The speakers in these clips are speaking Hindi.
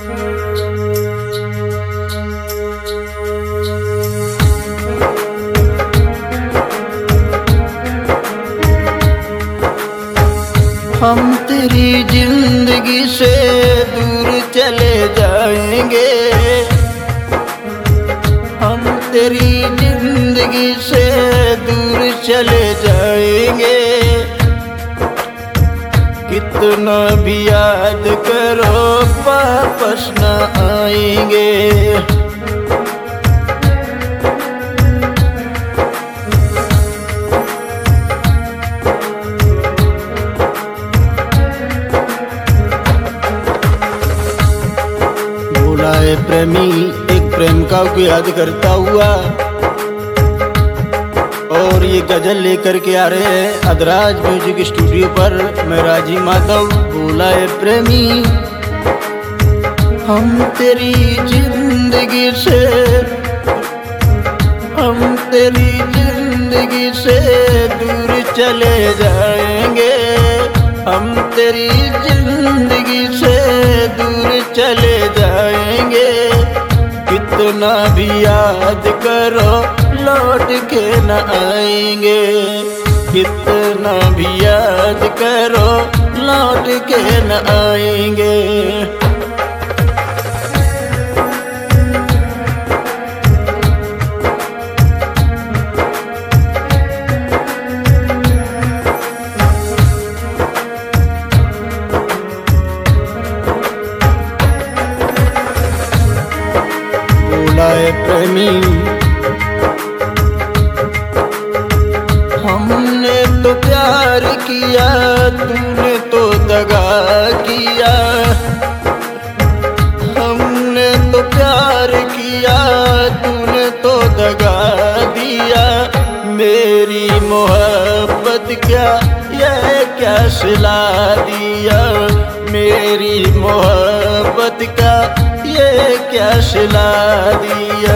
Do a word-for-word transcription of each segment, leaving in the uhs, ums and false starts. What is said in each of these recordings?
हम तेरी जिंदगी से दूर चले जाएंगे, हम तेरी जिंदगी से दूर चले जाएंगे। कितना भी याद करो वापस न आएंगे। बोला है प्रेमी एक प्रेमिका को याद करता हुआ, और ये गजल लेकर के आ रहे हैं अदराज म्यूजिक स्टूडियो पर। मैं राजी माधव। बोला है प्रेमी हम तेरी जिंदगी से, हम तेरी जिंदगी से दूर चले जाएंगे, हम तेरी जिंदगी से दूर चले जाएंगे। कितना भी याद करो लौट के न आएंगे, कितना भी याद करो लौट के न आएंगे। बोला है प्रेमी हमने तो प्यार किया, तूने तो दगा किया। हमने तो प्यार किया, तूने तो दगा दिया। मेरी मोहब्बत क्या ये क्या सिला दिया, मेरी मोहब्बत का ये क्या सिला दिया।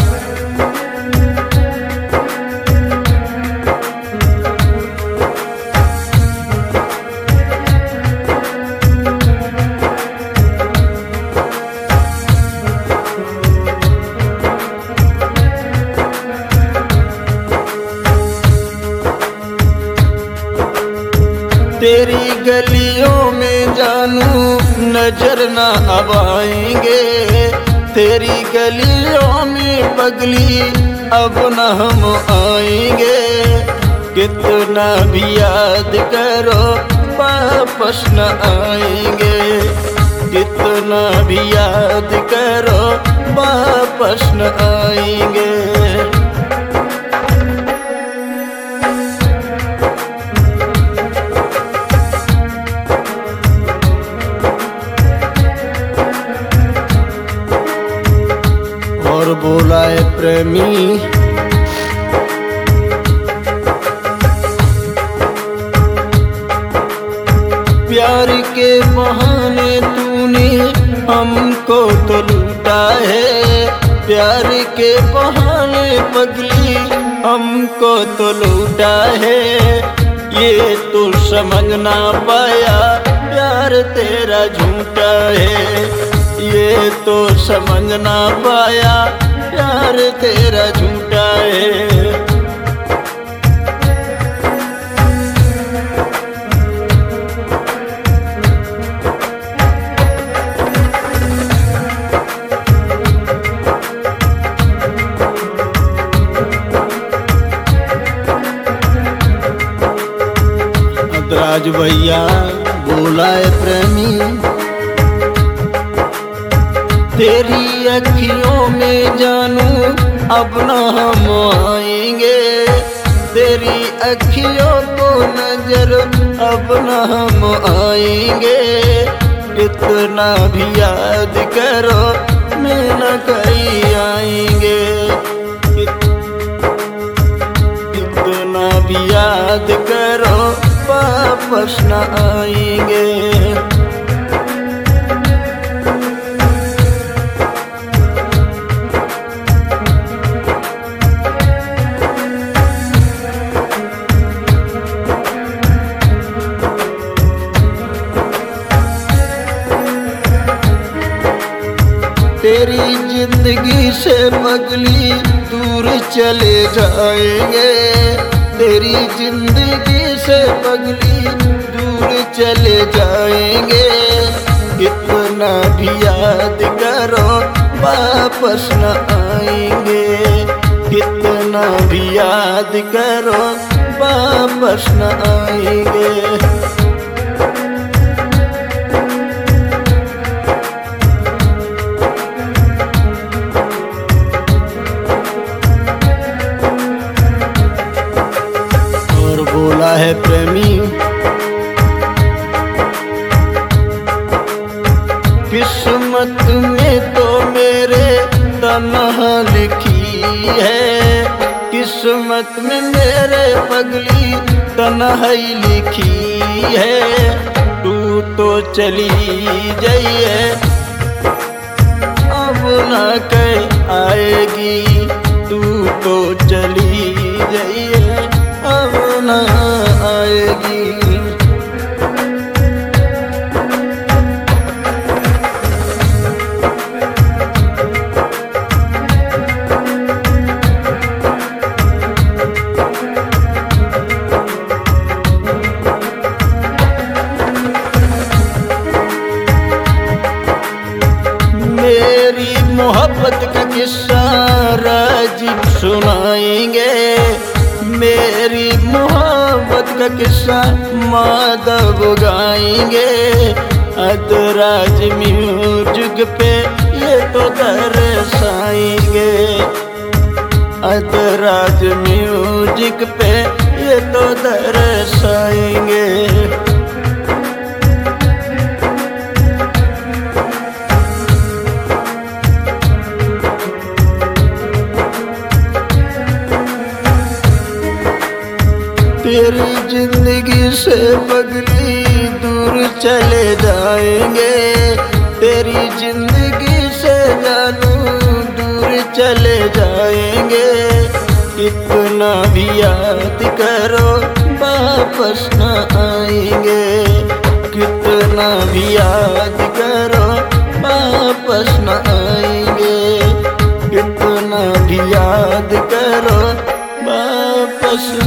तेरी गलियों में जानू नजर न अब आएंगे, तेरी गलियों में पगली अब न हम आएंगे। कितना भी याद करो वापस न आएंगे, कितना भी याद करो वापस न आएंगे। और बोला है प्रेमी प्यार के बहाने तूने हमको तो लूटा है, प्यार के बहाने पगली हमको तो लूटा है। ये तो समझ ना पाया प्यार तेरा झूठा है, ये तो समझ ना पाया प्यार तेरा झूठा है। अदराज भैया बोला है प्रेमी तेरी अखियों में जानू अब न हम आएंगे, तेरी अखियों को नजर अब न हम आएंगे। इतना भी याद करो मैं न कहीं आएंगे, इतना भी याद करो वापस न आएंगे। तेरी जिंदगी से पगली दूर चले जाएंगे, तेरी जिंदगी से पगली दूर चले जाएंगे। कितना भी याद करो वापस न आएंगे, कितना भी याद करो वापस न आएंगे। बोला है प्रेमी, किस्मत में तो मेरे तन्हा लिखी है, किस्मत में मेरे पगली तन्हाई लिखी है। तू तो चली जाइए अब ना कह आएगी, तू तो चली जाइए अब ना आएगी। मेरी मोहब्बत का किस्सा राजीव सुनाएंगे, मेरी मोहब्बत का किस्सा माधव गाएंगे। अदराज म्यूजिक पे ये तो दर्शाएंगे, अदराज म्यूजिक पे ये तो दर्शाएंगे। तेरी जिंदगी से पगली दूर चले जाएंगे, तेरी जिंदगी से जानू दूर चले जाएंगे। कितना भी याद करो वापस न आएंगे, कितना भी याद करो वापस न आएंगे, कितना भी याद करो वापस